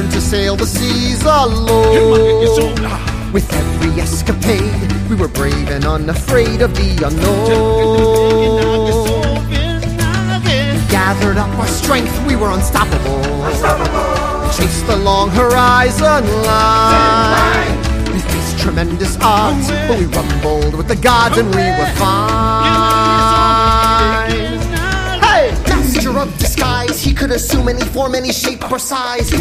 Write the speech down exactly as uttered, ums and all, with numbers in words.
learned to sail the seas alone. With every escapade, we were brave and unafraid of the unknown. Gathered up our strength, we were unstoppable. Unstoppable. Chased the long horizon line. We faced tremendous odds, but we rumbled with the gods and we were fine. Hey! Master of disguise, he could assume any form, any shape or size.